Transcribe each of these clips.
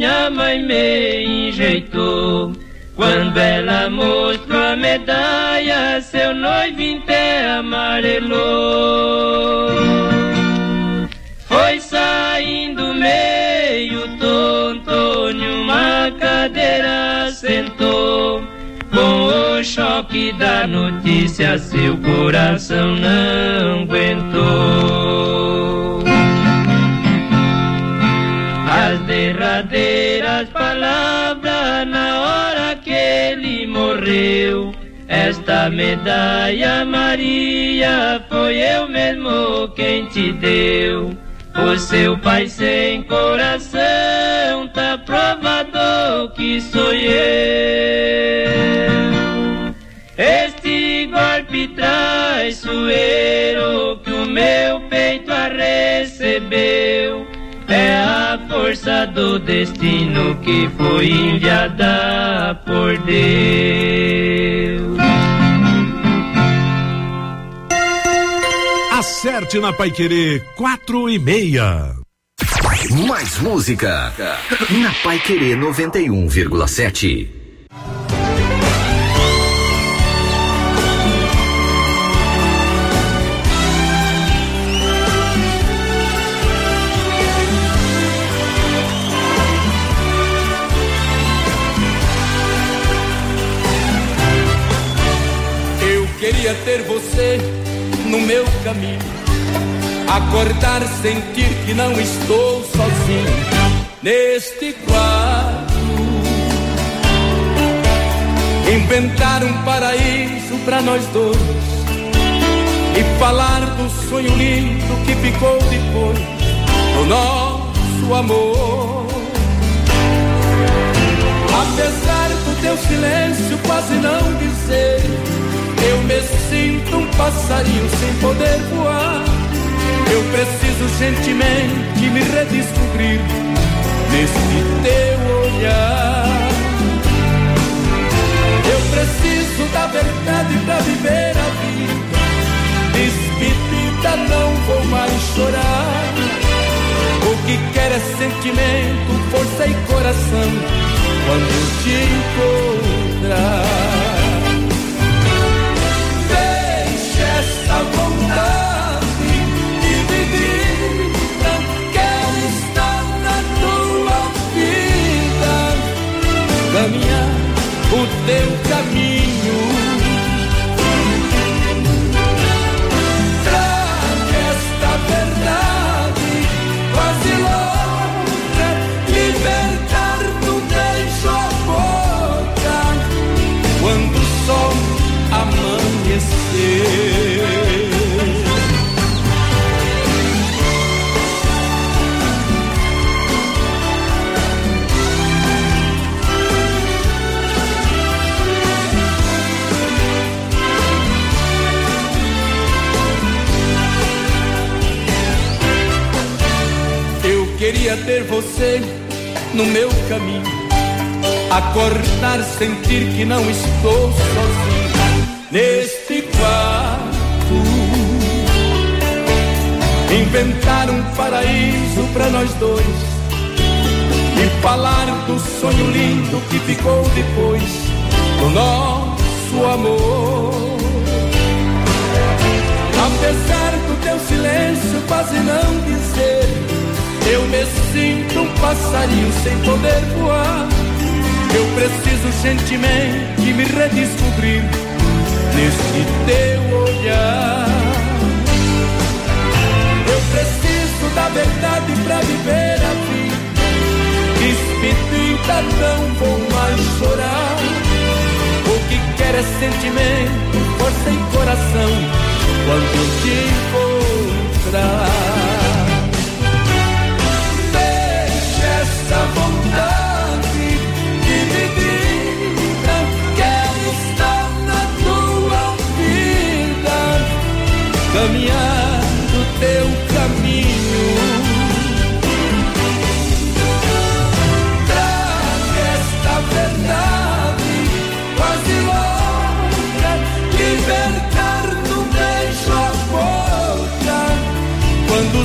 minha mãe me enjeitou. Quando ela mostrou a medalha, seu noivo até amarelou. Foi saindo meio tonto, numa cadeira sentou. Com o choque da notícia, seu coração não aguentou. As derradeiras palavras na hora que ele morreu. Esta medalha, Maria, foi eu mesmo quem te deu. O seu pai sem coração, tá provado que sou eu. Este golpe traiçoeiro que o meu peito a recebeu é a força do destino que foi enviada por Deus. Acerte na Paiquerê 4:30. Mais música na Paiquerê 91,7. Eu queria ter você no meu caminho, acordar, sentir que não estou sozinho neste quarto, inventar um paraíso pra nós dois e falar do sonho lindo que ficou depois do nosso amor. Apesar do teu silêncio quase não dizer, eu me sinto um passarinho sem poder voar. Eu preciso gentilmente me redescobrir nesse teu olhar. Eu preciso da verdade pra viver a vida. Despedida, não vou mais chorar. O que quero é sentimento, força e coração quando eu te encontrar. Essa vontade dividida, quero estar na tua vida, caminhar o teu caminho. Traga esta verdade quase louca, libertar do beijo a boca, quando o sol amanhecer. Eu queria ter você no meu caminho, acordar, sentir que não estou sozinho neste quarto, inventar um paraíso pra nós dois e falar do sonho lindo que ficou depois do nosso amor. Apesar do teu silêncio quase não dizer, eu me sinto um passarinho sem poder voar. Eu preciso gentilmente me redescobrir nesse teu olhar. Eu preciso da verdade pra viver a vida. Despedida, não vou mais chorar. O que quero é sentimento, força e coração quando eu te encontrar. Deixa essa vontade dividida, quero estar na tua vida, caminhar do teu caminho. Traga esta verdade quase louca, libertar do beijo a boca, quando o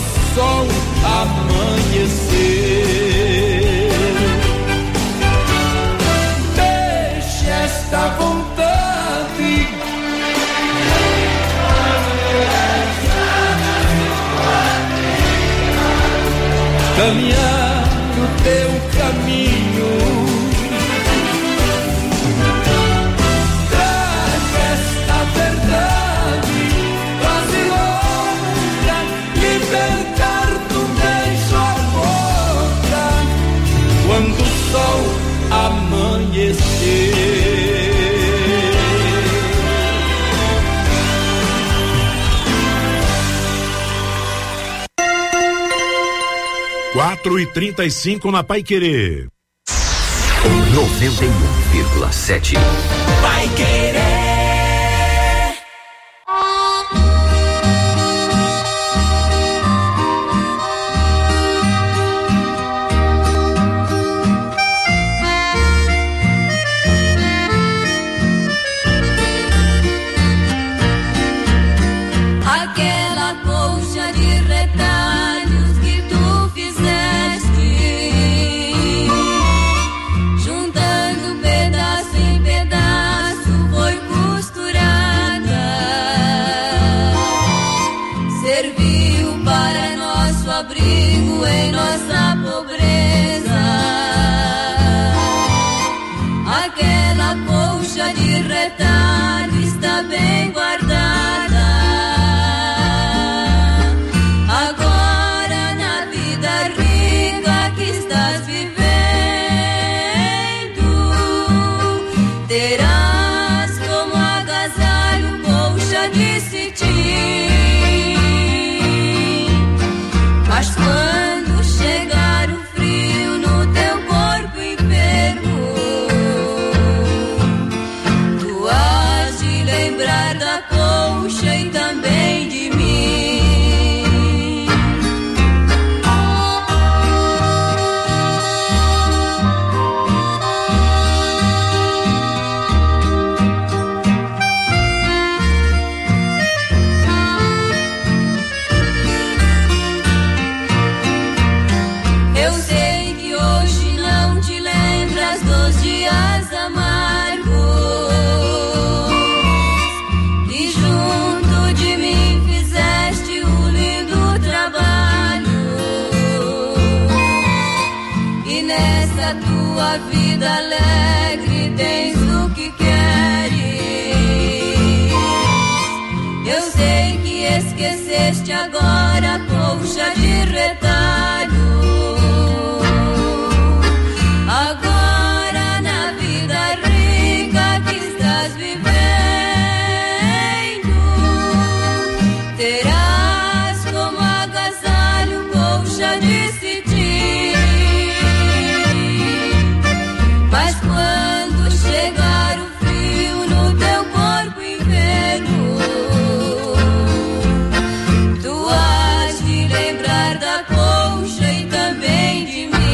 caminhar o teu caminho. Traga esta verdade quase louca, libertar do beijo a boca quando o sol amanhecer. 4h35 na Paiquerê. 91,7. Paiquerê. Aquela colcha de retalhos que tu fizeste, juntando pedaço em pedaço, foi costurada. Serviu para nosso abrigo em nossa pobreza. Aquela colcha de retalho está bem guardada. Agora na vida rica que estás vivendo, terás como agasalho colcha de cetim. Mas quando chegar o frio no teu corpo enfermo, tu has de lembrar da colcha e também de mim. Eu sei que hoje não te lembras dos dias amargos que junto de mim fizeste o lindo trabalho. E nessa tua vida alegre tens o que queres. Eu sei que esqueceste agora a colcha de retalho. Agora na vida rica que estás vivendo, terás como agasalho colcha de cetim. Mas quando chegar o frio no teu corpo enfermo, tu has de lembrar da colcha e também de mim.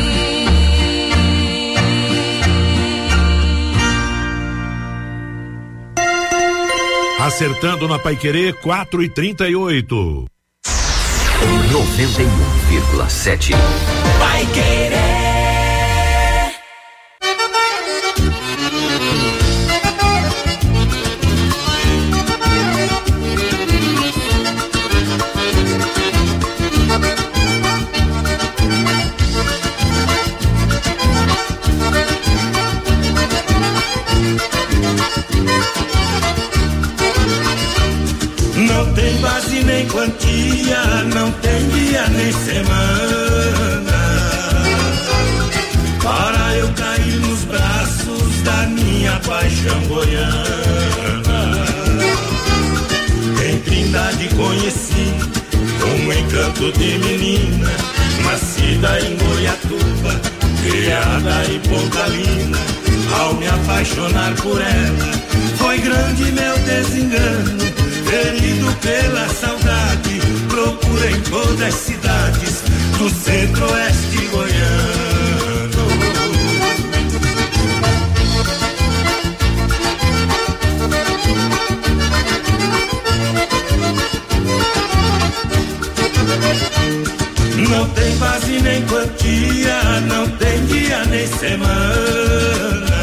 Acertando na Paiquerê, 4h38. 91,7. Paiquerê. Não tem base nem quantia, não tem dia nem semana para eu cair nos braços da minha paixão goiana. Em Trindade conheci um encanto de menina, nascida em Goiatuba, criada em Pontalina. Ao me apaixonar por ela, foi grande meu desengano. Ferido pela saudade, procura em todas as cidades do centro-oeste goiano. Não tem base nem quantia, não tem dia nem semana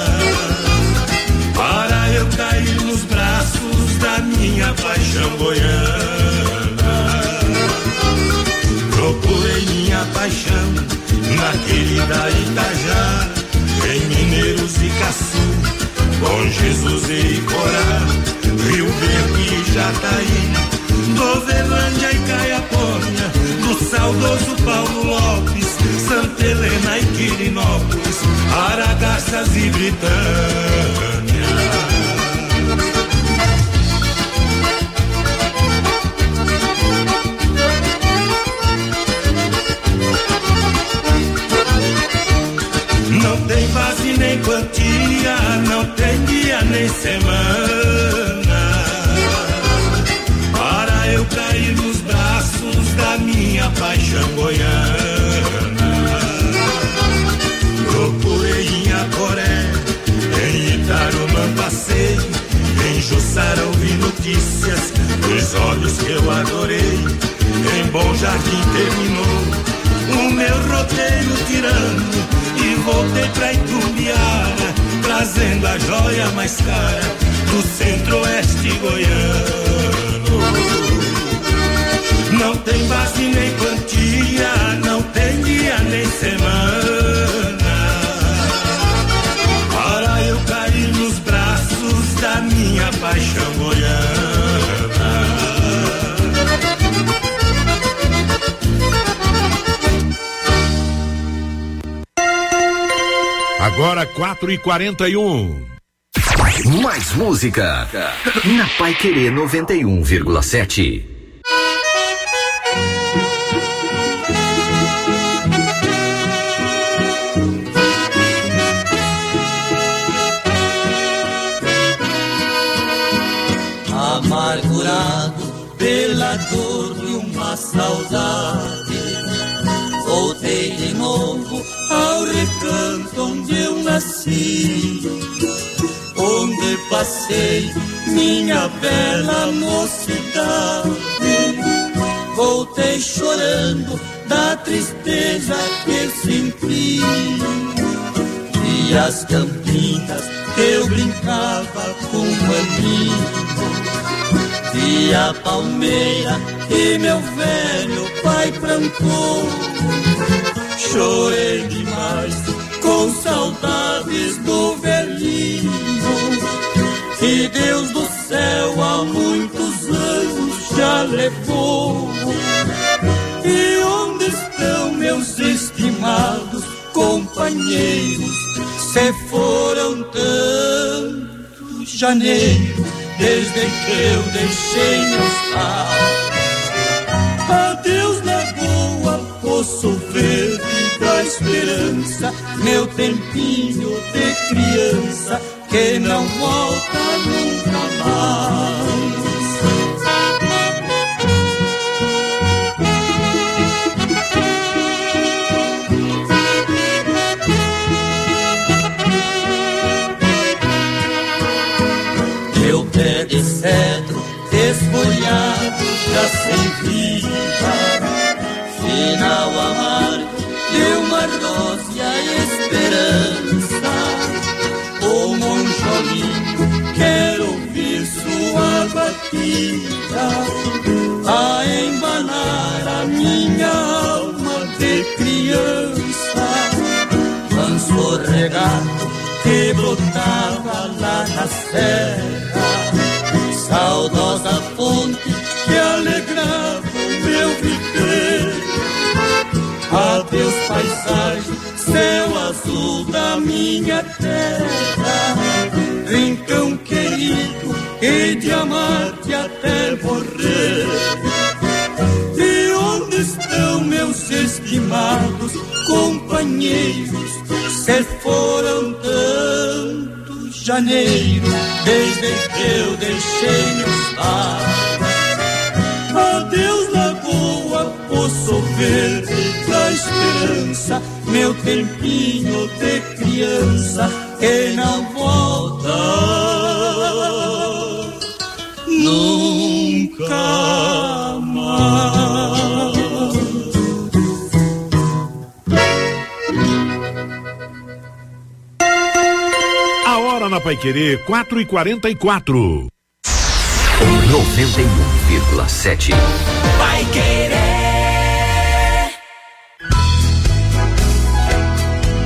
para eu cair nos braços da minha paixão goiana. Procurei minha paixão Serra Itajá, em Mineiros e Caçu, Bom Jesus e Iporá, Rio Verde e Jataí, Doverlândia e Caiapônia, do saudoso Paulo Lopes, Santa Helena e Quirinópolis, Aragarças e Britânia. Não tem base nem quantia, não tem dia nem semana para eu cair nos braços da minha paixão goiana. Procurei em Acoré, em Itarumã passei, em Jussara ouvi notícias dos olhos que eu adorei. Em Bom Jardim terminou o meu roteiro tirano e voltei pra Itumbiara, trazendo a joia mais cara do centro-oeste goiano. Não tem base nem quantia, não tem dia nem semana para eu cair nos braços da minha paixão goiana. Agora 4h41. Mais música na Paiquerê 91,7. Amargurado pela dor de uma saudade, voltei de novo ao recanto onde eu nasci, onde passei minha bela mocidade. Voltei chorando da tristeza que senti, e as campinas que eu brincava com um amigo, e a palmeira que meu velho pai plantou. Chorei demais com saudades do velhinho, que Deus do céu há muitos anos já levou. E onde estão meus estimados companheiros? Se foram tanto janeiro desde que eu deixei meus pais. Adeus Lagoa, Poço Verde da Esperança, meu tempinho de criança que não volta nunca mais. Meu pé de cedro desfolhado já sem vida, final amargo de uma rósea esperança. O monjolinho quer ouvir sua batida, a embalar a minha alma de criança. Manso regato que brotava lá na serra, saudosa fonte que alegrava o meu viver. Adeus paisagem, céu azul da minha terra, rincão querido, hei de amar-te até morrer. E onde estão meus estimados companheiros? Se foram tantos janeiros desde que eu deixei meus pais. Adeus Lagoa, Poço Verde da Esperança, meu tempinho de criança que não volta nunca mais. A hora na Paiquerê, 4h44. 91,7. Paiquerê.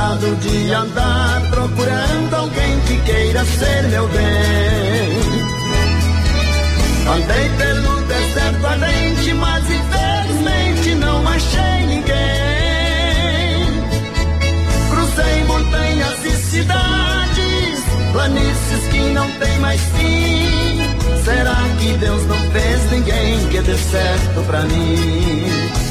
cansado de andar procurando alguém que queira ser meu bem. Andei pelo deserto ardente, mas infelizmente não achei ninguém. Cruzei montanhas e cidades, planícies que não tem mais fim. Será que Deus não fez ninguém que dê certo pra mim?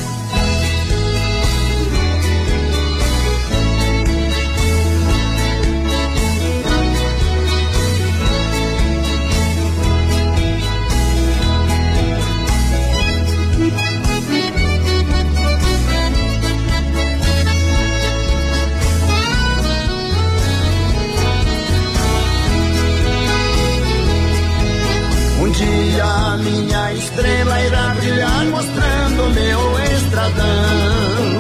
Um dia a minha estrela irá brilhar mostrando meu estradão,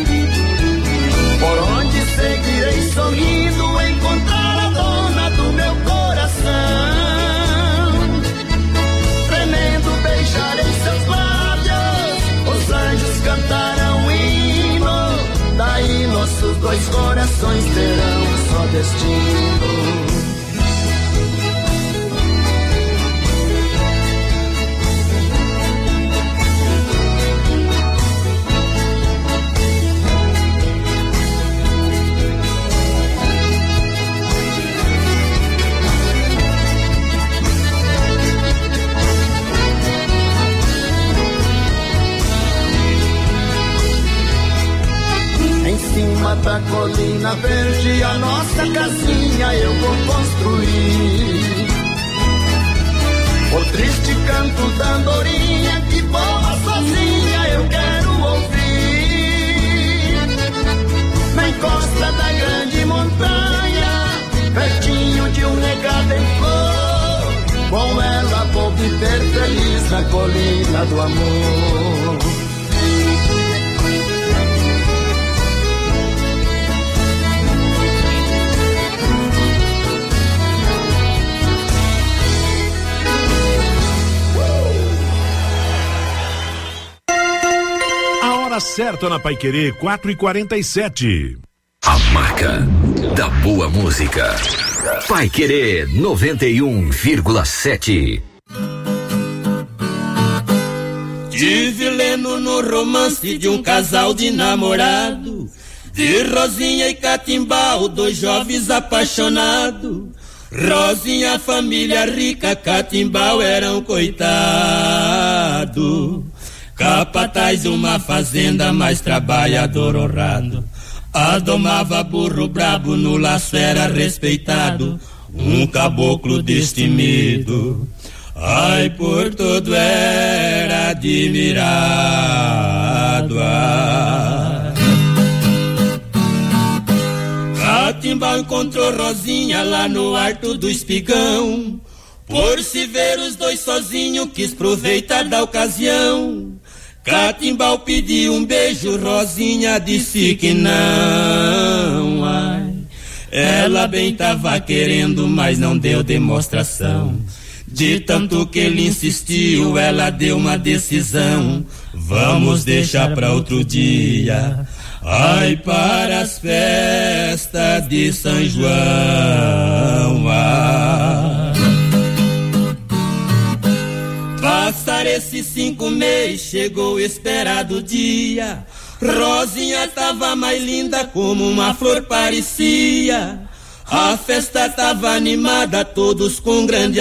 por onde seguirei sorrindo, encontrar a dona do meu coração. Tremendo beijarei seus lábios, os anjos cantarão um hino, daí nossos dois corações terão um só destino. Em cima da colina verde a nossa casinha eu vou construir. O triste canto da andorinha que voa sozinha eu quero ouvir. Na encosta da grande montanha, pertinho de um regado em flor, com ela vou viver feliz na colina do amor. Certo na Paiquerê 4h47. A marca da boa música. Paiquerê 91,7. Tive lendo no romance de um casal de namorado, de Rosinha e Catimbau, dois jovens apaixonados. Rosinha, família rica, Catimbau era um coitado. Capataz de uma fazenda, mais trabalhador honrado. Adomava burro brabo, no laço era respeitado. Um caboclo destemido, ai, por todo era admirado. Catimbau encontrou Rosinha lá no Alto do Espigão. Por se ver os dois sozinhos, quis aproveitar da ocasião. Catimbau pediu um beijo, Rosinha disse que não. Ai, ela bem tava querendo, mas não deu demonstração. De tanto que ele insistiu, ela deu uma decisão. Vamos deixar pra outro dia, ai, para as festas de São João. Ai. Passar esses 5 meses, chegou o esperado dia. Rosinha tava mais linda como uma flor parecia. A festa tava animada, todos com grande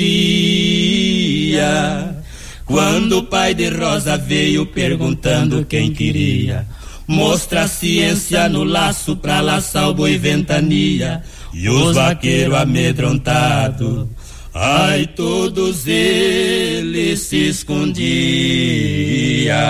alegria. Quando o pai de Rosa veio perguntando quem queria mostrar ciência no laço pra laçar o boi ventania. E os vaqueiros amedrontados, ai, todos eles se escondiam.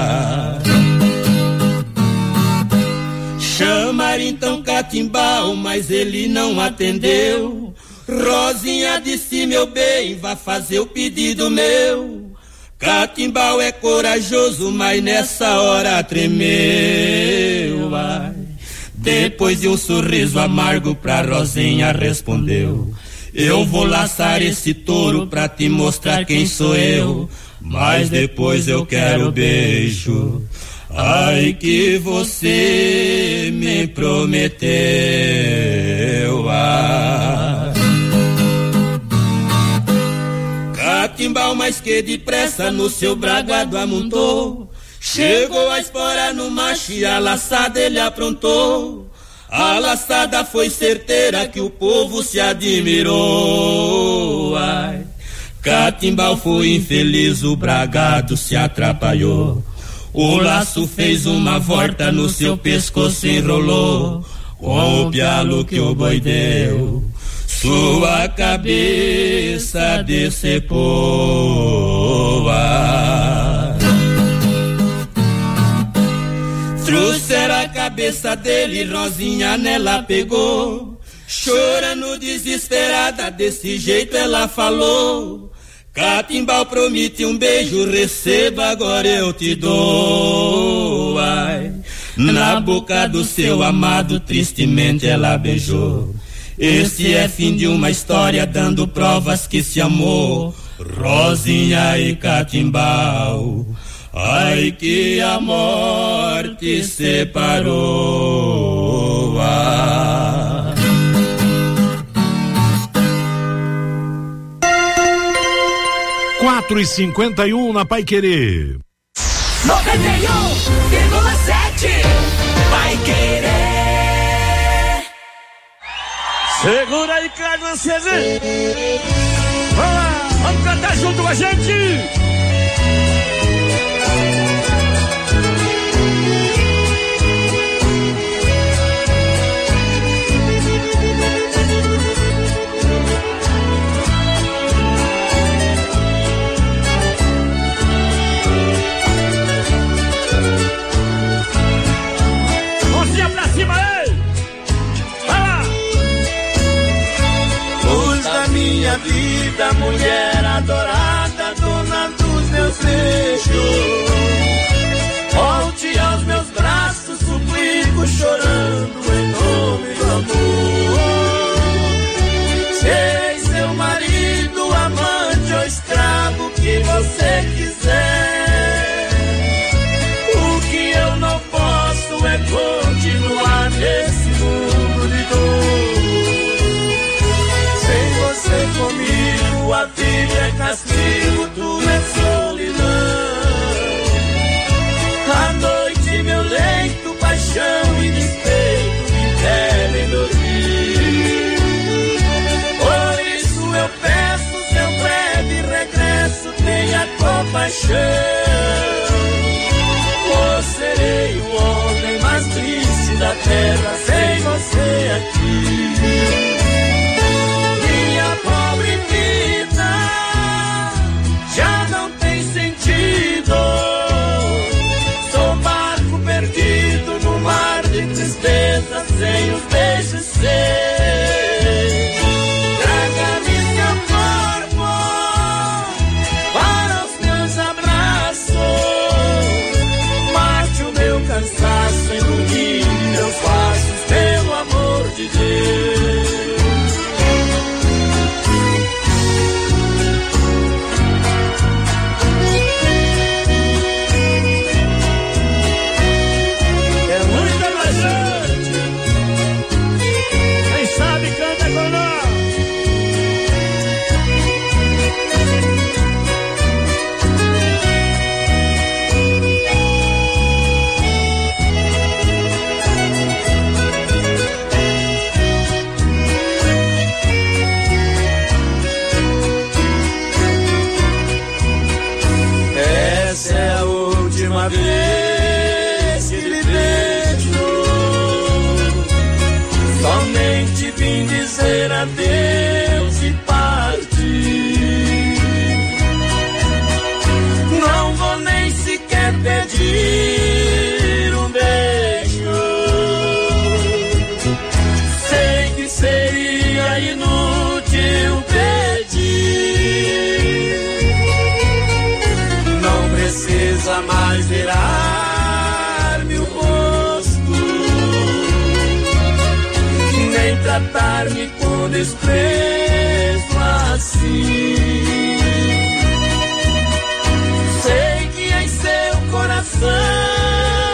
Chamaram então Catimbau, mas ele não atendeu. Rosinha disse, meu bem, vá fazer o pedido meu. Catimbau é corajoso, mas nessa hora tremeu. Ai. Depois de um sorriso amargo pra Rosinha respondeu: eu vou laçar esse touro pra te mostrar quem sou eu, mas depois eu quero beijo. ai que você me prometeu. Catimbau mais que depressa no seu bragado amontou, chegou a espora no macho e a laçada ele aprontou. A laçada foi certeira que o povo se admirou. Ai, Catimbau foi infeliz, o bragado se atrapalhou. O laço fez uma volta no seu pescoço, enrolou. Com o pialo que o boi deu, sua cabeça decepou. Trouxeram a cabeça dele, Rosinha nela pegou. Chorando desesperada, desse jeito ela falou: Catimbau promete um beijo, receba, agora eu te dou. Ai, na boca do seu amado, tristemente ela beijou. Este é fim de uma história, dando provas que se amou, Rosinha e Catimbau. Ai, que a morte separou. 4h51 na Paiquerê. 91,7 Paiquerê. Segura aí, Carlos CV. Vamos lá, vamos cantar junto com a gente. Minha vida, mulher adorada, dona dos meus beijos, volte aos meus braços, suplico chorando em nome do amor. Serei seu marido, amante ou escravo, que você quiser. O que eu não posso é continuar nesse mundo de dor. Comigo a vida é castigo, tudo é solidão. À noite meu leito, paixão e despeito me impedem dormir. Por isso eu peço seu breve regresso, tenha compaixão. Ou serei o homem mais triste da terra sem você aqui. Pobre vida já não tem sentido. Sou barco perdido no mar de tristeza, sem os beijos seus. Traga-me seu corpo para os meus abraços. Mate o meu cansaço, ilumine meus passos, pelo amor de Deus. Vez que lhe vejo, somente vim dizer adeus e partir. Não vou nem sequer pedir um beijo. Sei que seria inútil pedir. Não precisa mais virar-me o rosto, nem tratar-me com desprezo assim. Sei que em seu coração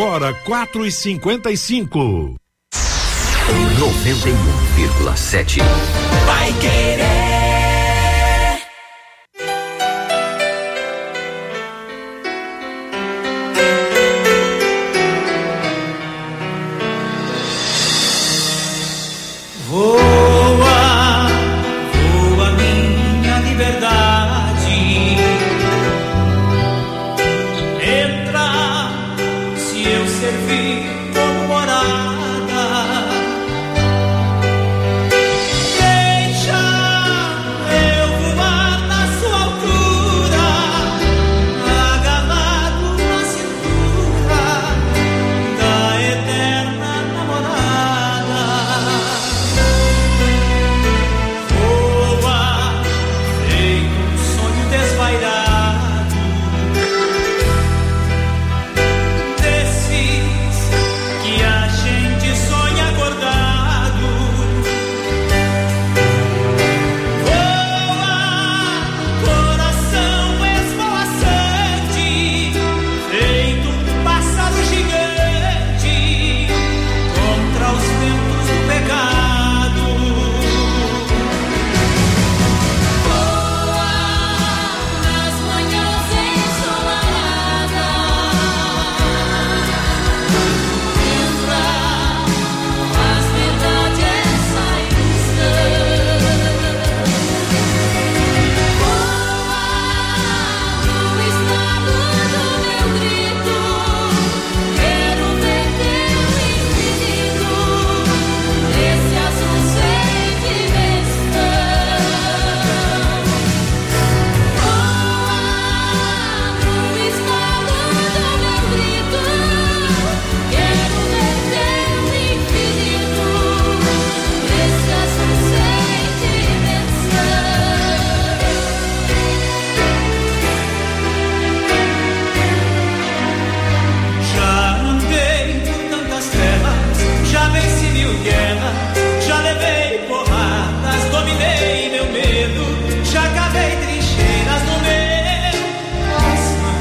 Agora 4h55. 91,7. Vai querer. Voa, voa minha liberdade. Entra, se eu servir como morada. Deixa eu voar na sua altura, agarrado na cintura da eterna namorada. Voa, feito um sonho desvairado, desses que a gente sonha acordado. Voa, coração esvoaçante, feito um pássaro gigante contra os ventos do pecado. Voa nas manhãs ensolaradas, entra as verdades essa ilusão. Voa no estado do meu grito, quero ver teu infinito, esse azul sem dimensão. Voa no estado do meu grito, quero ver teu infinito, esse azul sem dimensão. Já andei por tantas terras, já venci mil guerras, já levei porradas, dominei meu medo, já cavei trincheiras no meu coração.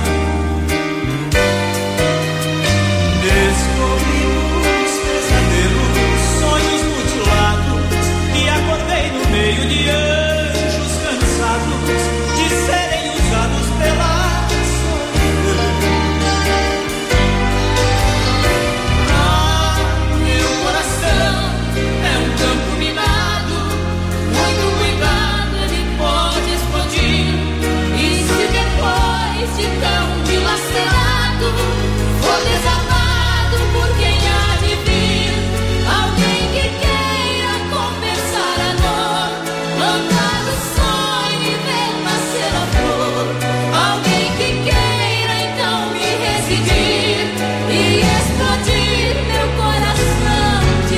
Descobri os pesadelos, sonhos mutilados, e acordei no meio de anjos cansados de serem usados pela solidão. Meu coração é um campo minado, muito cuidado, ele pode explodir. E se depois de tão dilacerado for desarmado por quem há de vir, alguém que queira compensar a dor, plantar o sonho e ver nascer a flor, alguém que queira então me residir e explodir meu coração de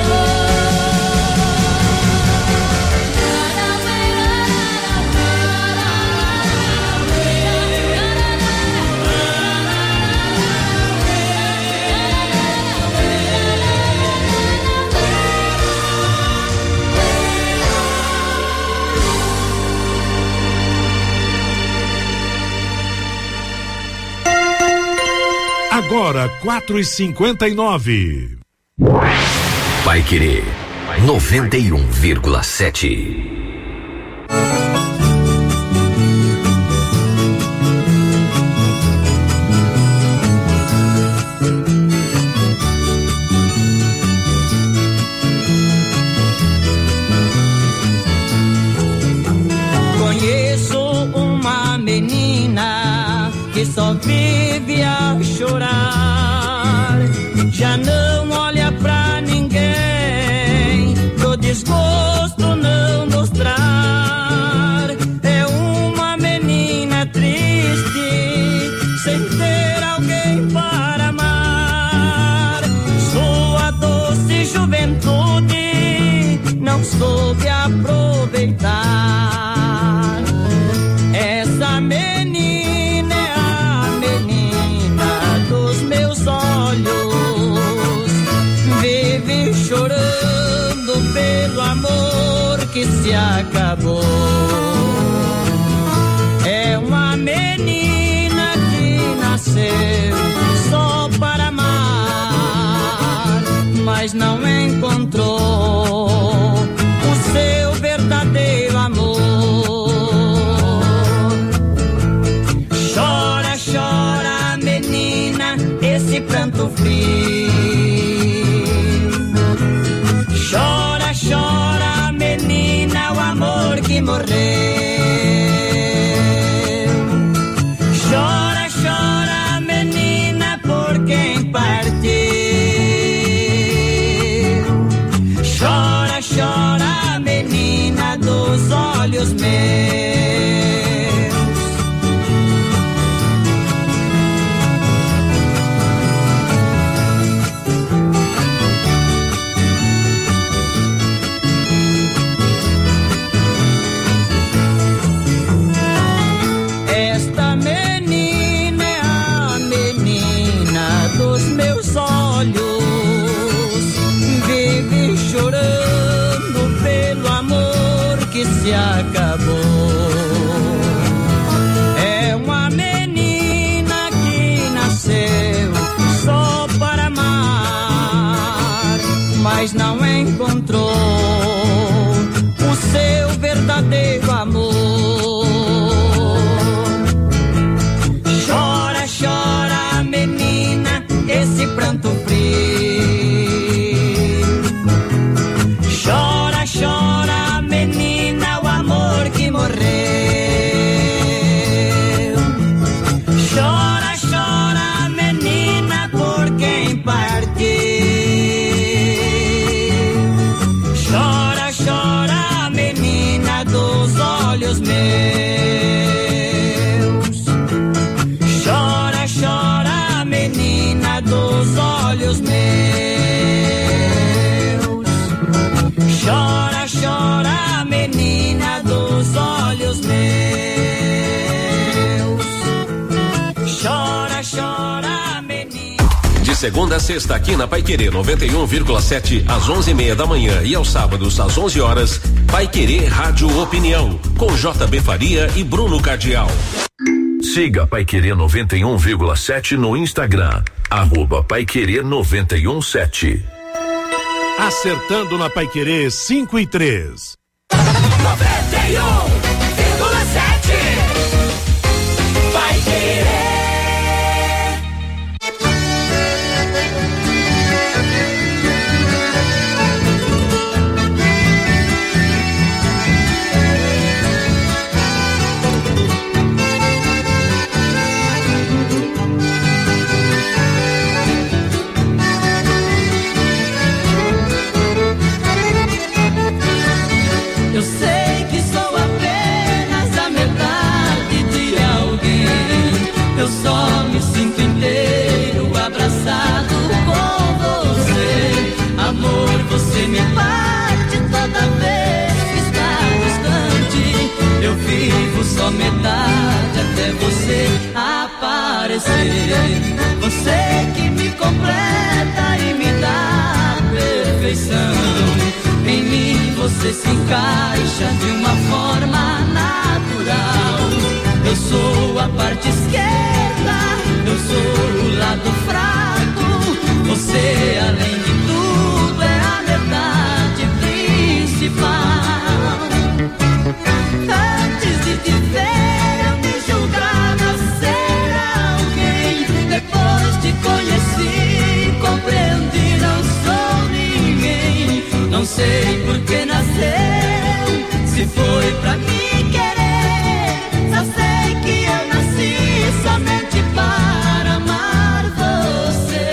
Agora 4h59. Vai querer 91,7. Conheço uma menina que só vive a chorar, já não olha pra ninguém, pro desgosto não mostrar. É uma menina triste, sem ter alguém para amar. Sua doce juventude não soube aproveitar. Essa menina é a menina dos meus olhos, vive chorando pelo amor que se acabou. É uma menina que nasceu só para amar. mas não encontrou o seu verdadeiro amor. Chora, chora, menina, esse pranto frio. Chora, chora, menina, o amor que morreu. Chora, chora, menina, por quem partiu. Chora, chora, menina dos olhos meus. Esta menina é a menina dos meus olhos. Vive chorando pelo amor que se acabou. É uma menina que nasceu só para amar, mas não encontrou o seu verdadeiro amor. Chora, chora, menina, esse pranto frio. Chora, chora, menina, o amor que morreu. Chora, chora, menina, por quem partiu. Chora, chora, menina dos olhos meus. Chora, chora, menina dos olhos meus. Chora, chora, menina dos olhos meus. Chora, chora, menina. De segunda a sexta aqui na Paiquerê 91,7 às 11:30 da manhã e aos sábados às 11 horas, Paiquerê Rádio Opinião com JB Faria e Bruno Cardial. Siga Paiquerê 91,7 no Instagram, @Paiquerê 91,7. Acertando na Paiquerê 5 e 3. 91,7 Paiquerê. Eu sei que sou apenas a metade de alguém. Eu só me sinto inteiro abraçado com você. Amor, você me parte toda vez que está distante. Eu vivo só metade até você aparecer. Você que me completa e me dá perfeição. Em mim você se encaixa de uma forma natural. Eu sou a parte esquerda, eu sou o lado fraco. Você, além de tudo, é a metade principal. Antes de te ver, eu me julgava ser alguém. Depois te conheci, compreendi, não sou ninguém. Não sei por que nasceu, se foi pra me querer. Só sei que eu nasci somente para amar você.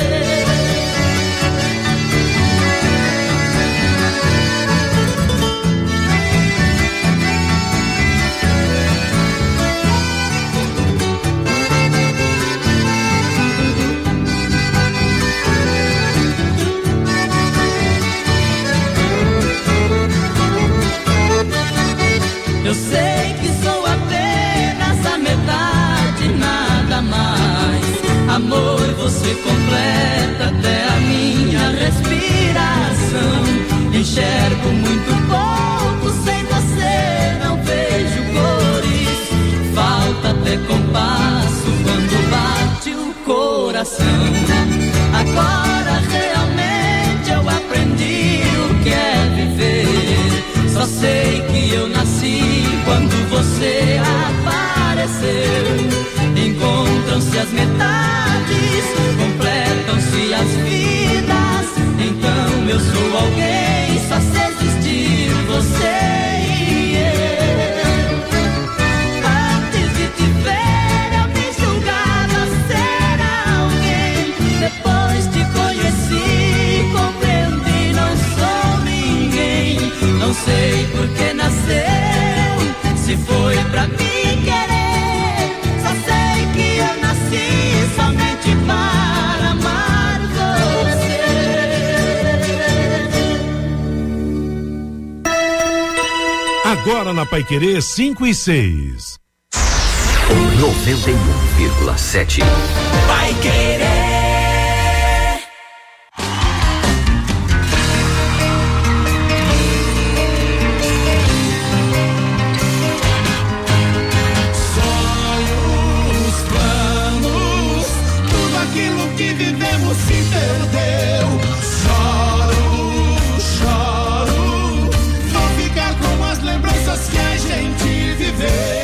Eu sei que sou apenas a metade, nada mais. Amor, você completa até a minha respiração. Enxergo muito pouco, sem você não vejo cores. Falta até compasso quando bate o coração. Agora realmente eu nasceu. Encontram-se as metades, completam-se as vidas. Então eu sou alguém, só se existir você e eu. Antes de te ver eu me julgava ser alguém. Depois te conheci, compreendi, não sou ninguém. Não sei por que nasceu, se foi pra me querer. Só sei que eu nasci somente para amar você. Agora na Paiquerê 5 e 6. 91,7. Paiquerê. Que vivemos se perdeu. Choro, choro. Vou ficar com as lembranças que a gente viveu.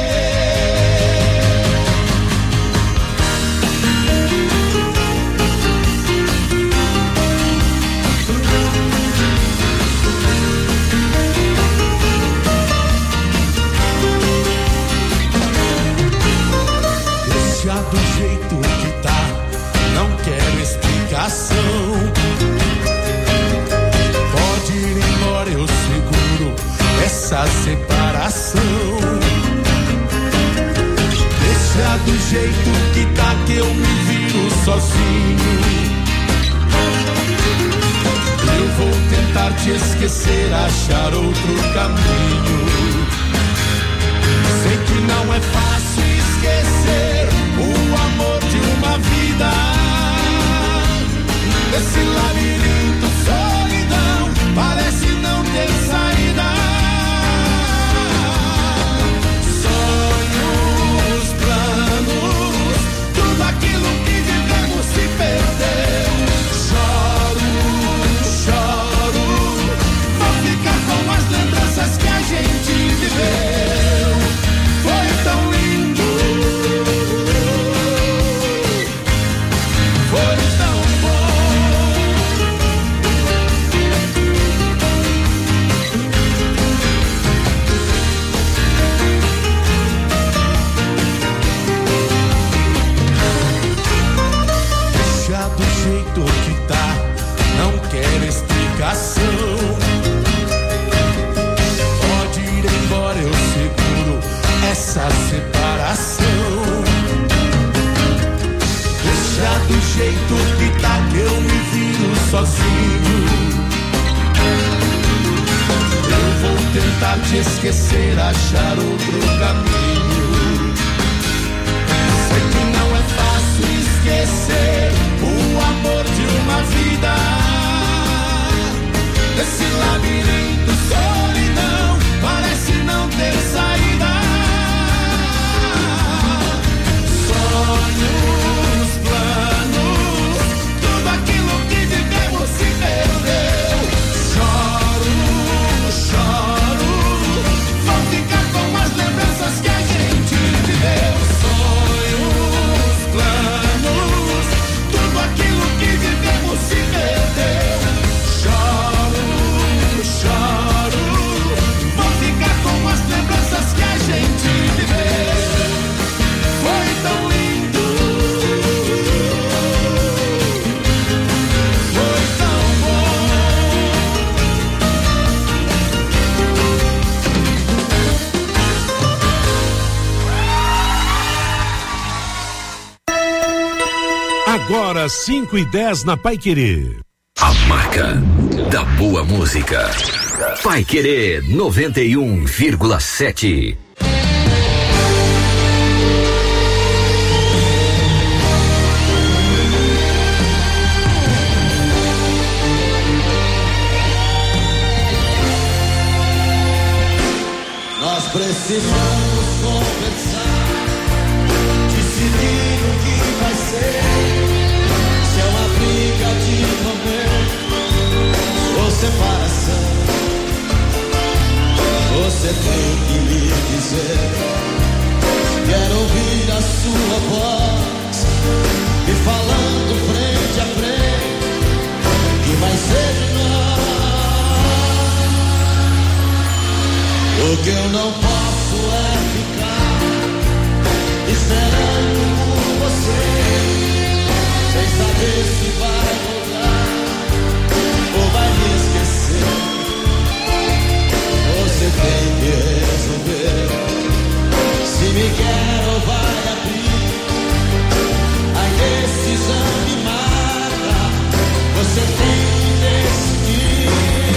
Deixa do jeito que tá, não quero explicação. Pode ir embora, eu seguro essa separação. Deixa do jeito que tá, que eu me viro sozinho. Eu vou tentar te esquecer, achar outro caminho. Sei que não é fácil esquecer o amor de uma vida. Esse labirinto, solidão, parece não ter saída. Sonhos, planos, tudo aquilo que vivemos se perdeu. Choro, choro, vou ficar com as lembranças que a gente viveu. Foi tão lindo, foi tão do jeito que tá, não quero explicação. Pode ir embora, eu seguro essa separação. Deixa do jeito que tá, que eu me viro sozinho. Eu vou tentar te esquecer, achar outro caminho. Sei que não é fácil esquecer o amor de uma vida. Esse labirinto, solidão, parece não ter saída. Sonhos, planos, tudo aquilo que vivemos se perdeu. Choro, choro, vou ficar com as lembranças que a gente viveu. Sonhos, planos, tudo aquilo que vivemos se perdeu. Choro, choro, vou ficar com as lembranças que a gente viveu. Foi tão lindo, foi tão Agora 5 e 10 na Paiquerê. A marca da boa música. Paiquerê 91,7. Nós precisamos conversar, decidir o que vai ser. Se é uma briga de momento ou separação, você tem que me dizer. Quero sua voz, me falando frente a frente, que vai ser de nós. O que eu não posso é ficar esperando por você, sem saber se vai voltar ou vai me esquecer. Você tem que resolver se me quer ou vai abrir. A decisão me mata, você tem que decidir.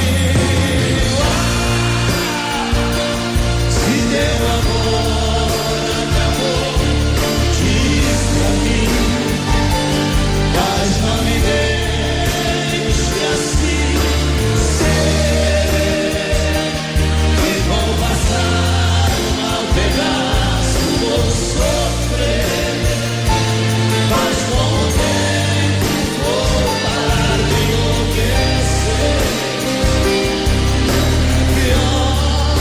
Se teu amor acabou, diz pra mim, mas não me deixe assim ser. E vou passar um mau pedaço, vou sofrer, mas com o tempo vou parar de enlouquecer. Pior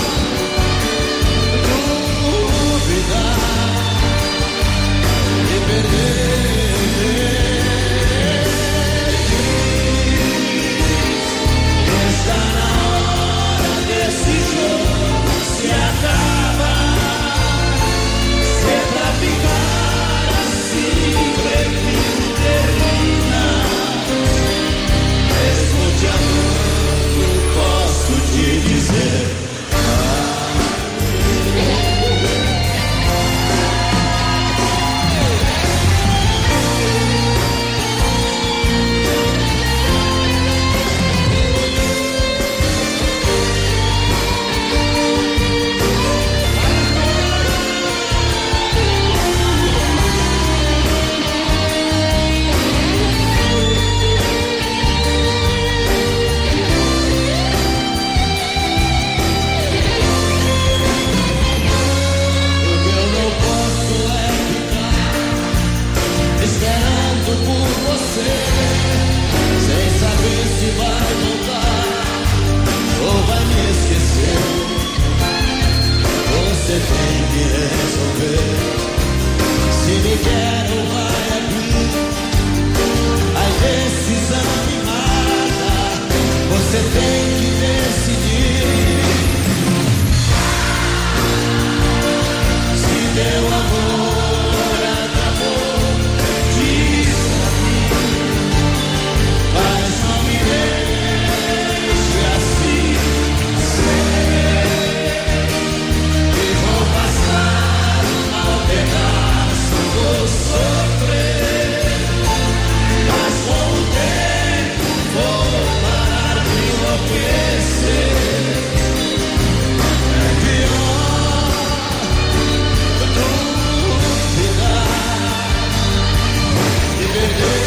duvidar e perder. Está na hora desse jogo se acabar. Se é pra ficar assim, prefiro terminar. Mesmo te amando, posso te dizer. O que eu não posso é ficar esperando por você, sem saber se vai voltar ou vai me esquecer. Você tem que resolver se me quer ou vai abrir. A decisão me mata, você tem que decidir. Se teu amor acabou, diz pra mim, mas não me deixe assim ser. E vou passar um mau pedaço, vou sofrer, mas com o tempo vou parar de enlouquecer. É pior duvidar e perder.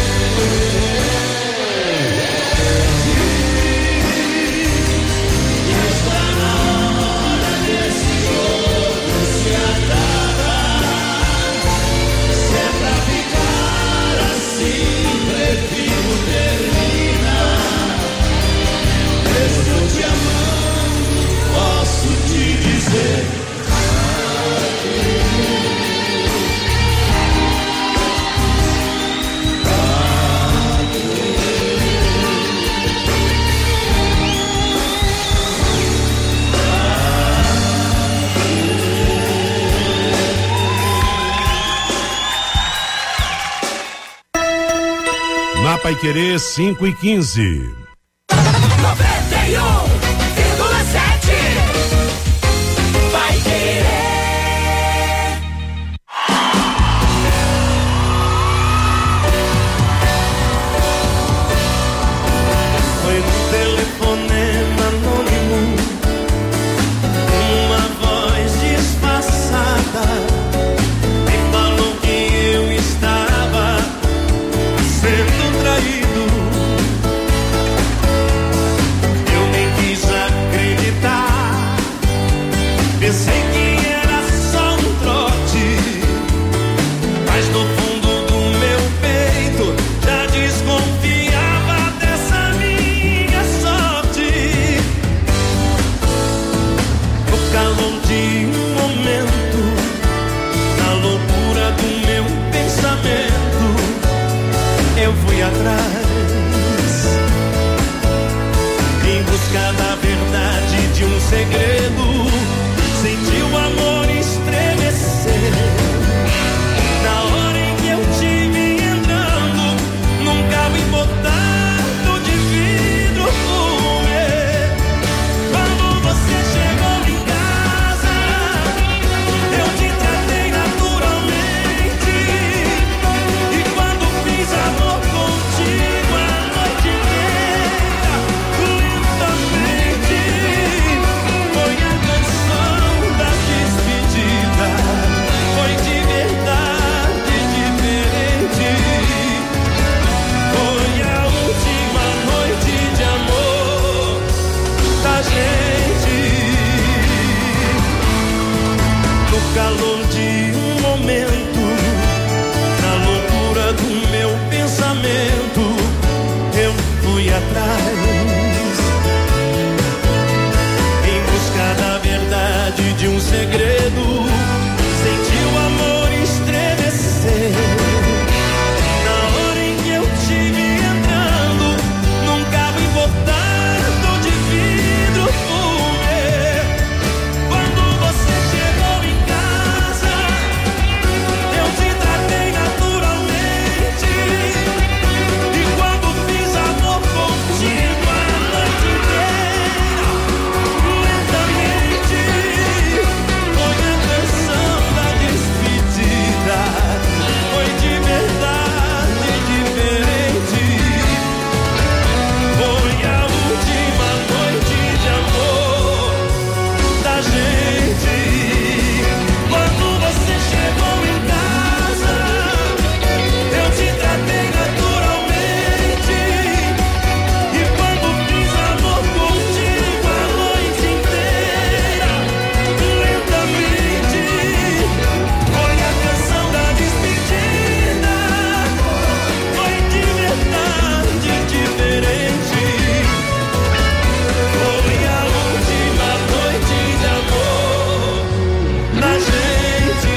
Está na hora desse jogo se acabar. Se é pra ficar assim, prefiro terminar. Mesmo te amando, posso te dizer. Na Paiquerê 5:15. 91,7 Vai querer. Foi no telefonema anônimo, uma voz disfarçada me falou que eu estava sendo traído. Eu nem quis acreditar, pensei que era só um trote, mas no fundo do meu peito já desconfiava dessa minha sorte. No calor de um momento, na loucura do meu calor de um momento, na loucura do meu pensamento, eu fui atrás, em busca da verdade de um segredo. Senti o amor estremecer na hora em que eu tive entrando num carro importado de vidro fumê. Quando você chegou em casa, eu te tratei naturalmente, e quando fiz amor contigo a noite inteira, lentamente, foi a canção da despedida. Foi de verdade diferente. Foi a última noite de amor da gente. Quando você chegou em casa, eu te tratei naturalmente, e quando fiz amor contigo a noite inteira, lentamente, foi a canção da despedida. Foi de verdade diferente. Foi a última noite de amor da gente.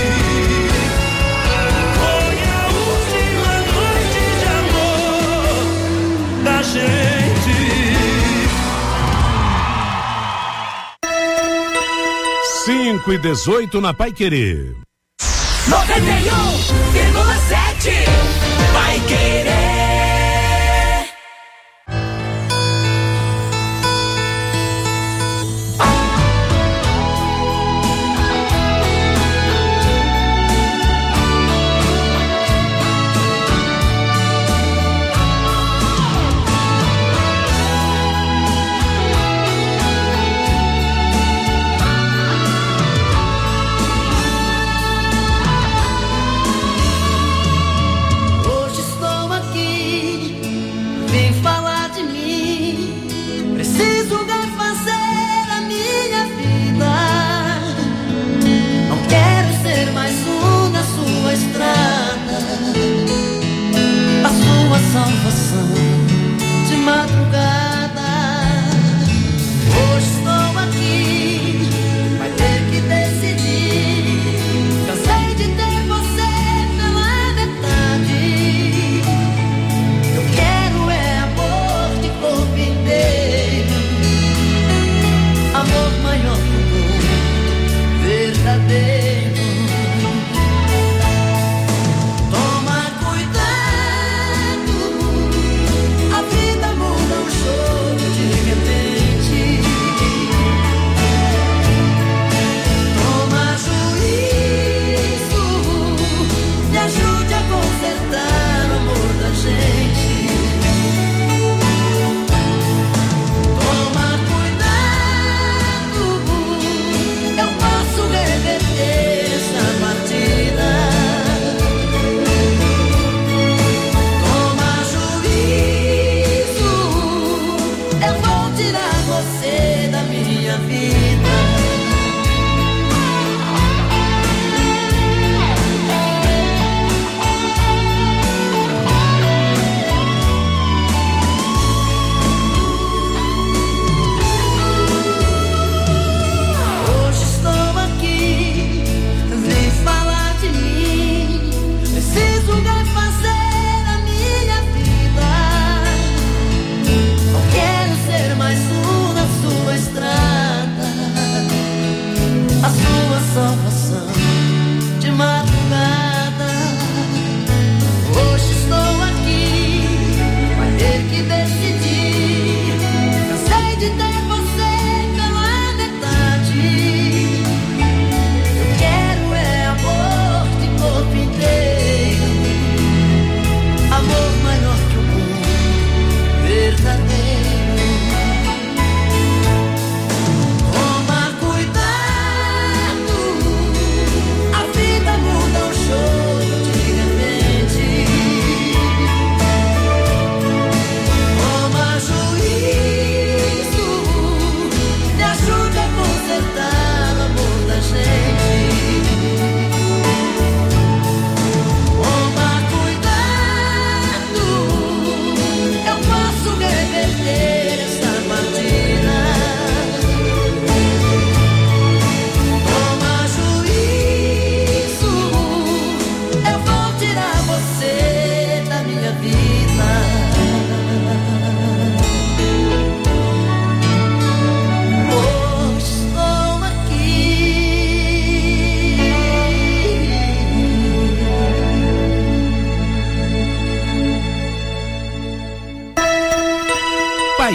Foi a última noite de amor da gente. 5:18 na Paiquerê. 91,7 Vai Querer. Hoje estou aqui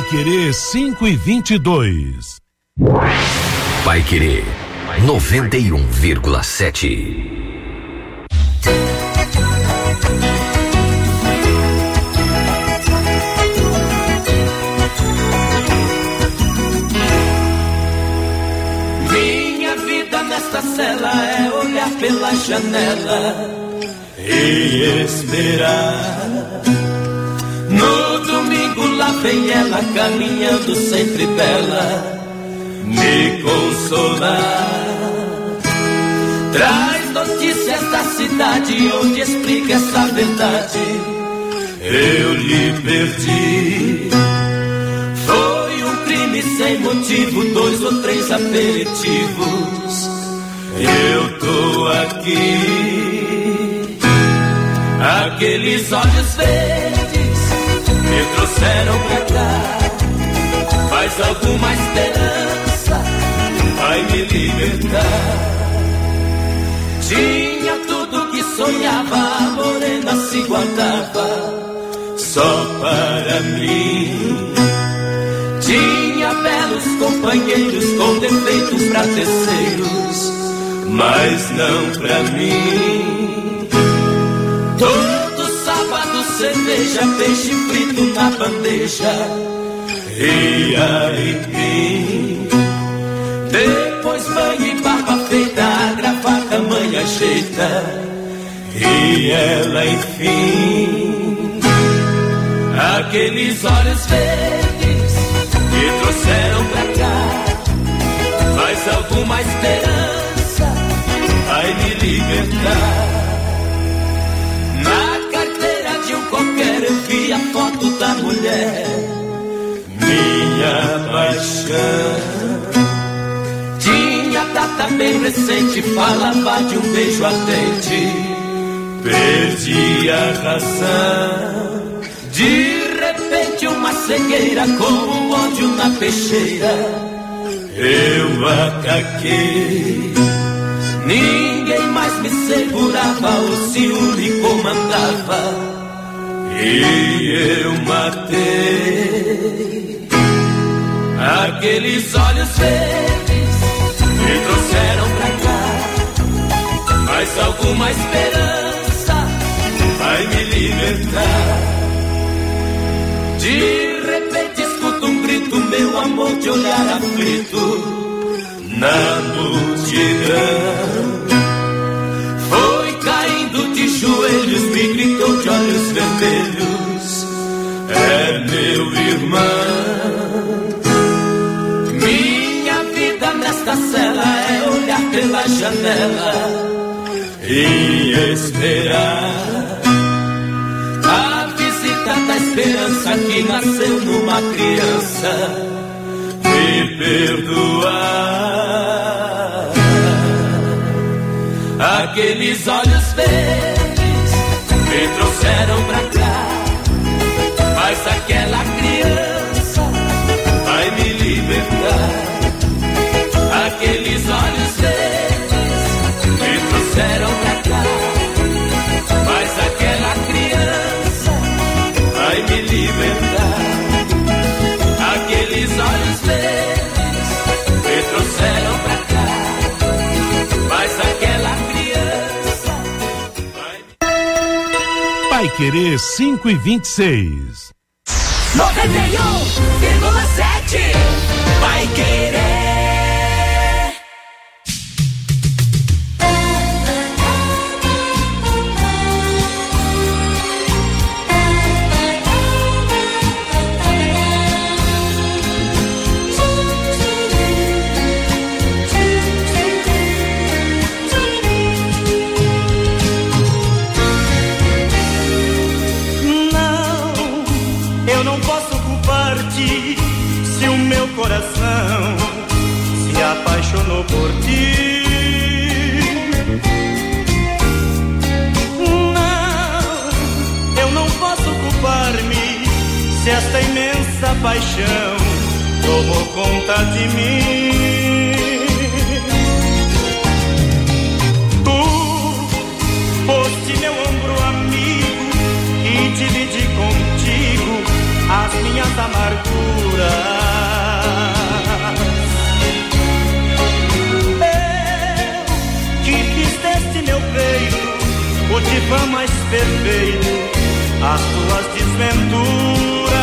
Paiquerê 5:22. Paiquerê 91,7. Minha vida nesta cela é olhar pela janela e esperar. No domingo lá vem ela caminhando sempre bela, me consolar. Traz notícias da cidade onde explica essa verdade. Eu lhe perdi. Foi um crime sem motivo, 2 ou 3 aperitivos. Eu tô aqui. Aqueles olhos verdes me trouxeram pra cá. Faz alguma esperança, vai me libertar. Tinha tudo que sonhava, a morena se guardava só para mim. Tinha belos companheiros com defeitos pra terceiros, mas não pra mim. Todo sábado cerveja, peixe frito na bandeja e aipim. Depois banho e barba feita, a gravata mãe ajeita e ela enfim. Aqueles olhos verdes me trouxeram pra cá. Faz alguma esperança, vai me libertar. Na carteira de um qualquer eu vi a foto da mulher, minha paixão. Tinha data bem recente, falava de um beijo ardente. Perdi a razão. De repente uma cegueira com o ódio na peixeira. Eu ataquei. Ninguém mais me segurava, o ciúme comandava e eu matei. Aqueles olhos verdes me trouxeram pra cá. Mas alguma esperança vai me libertar. De repente escuto um grito, meu amor, de olhar aflito na multidão. Foi caindo de joelhos, me gritou de olhos vermelhos: é meu irmão. Minha vida nesta cela é olhar pela janela e esperar a visita da esperança que nasceu numa criança. Me perdoar. Aqueles olhos verdes me trouxeram pra cá. Mas aquela criança vai me libertar. Aqueles olhos verdes me trouxeram pra cá. Mas aquela criança vai me libertar. Aqueles olhos verdes me trouxeram pra cá. Mas aquela criança vai me... Paiquerê 5:26. 91,7 Paiquerê. Coração se apaixonou por ti. Não, eu não posso culpar-me se esta imensa paixão tomou conta de mim. Tu foste meu ombro amigo e dividi contigo as minhas amarguras viva mais perfeito as tuas desventuras.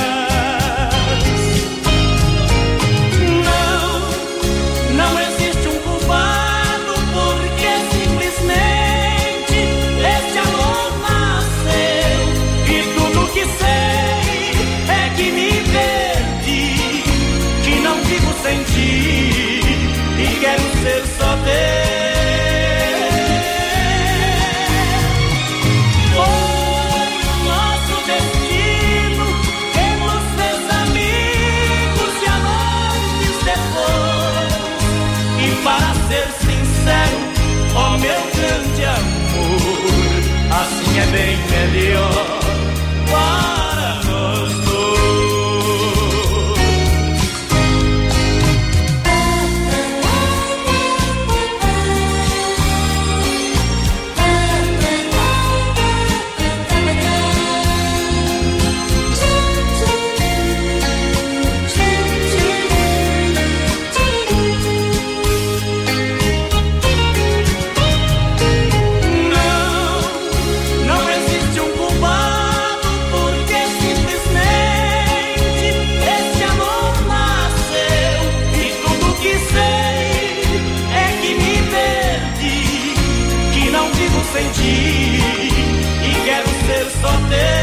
Não existe um culpado, porque simplesmente este amor nasceu. E tudo que sei é que me perdi, que não vivo sem ti e quero ser só teu. Para ser sincero, ó meu grande amor, assim é bem melhor para nós dois. Sem ti, e quero ser só teu.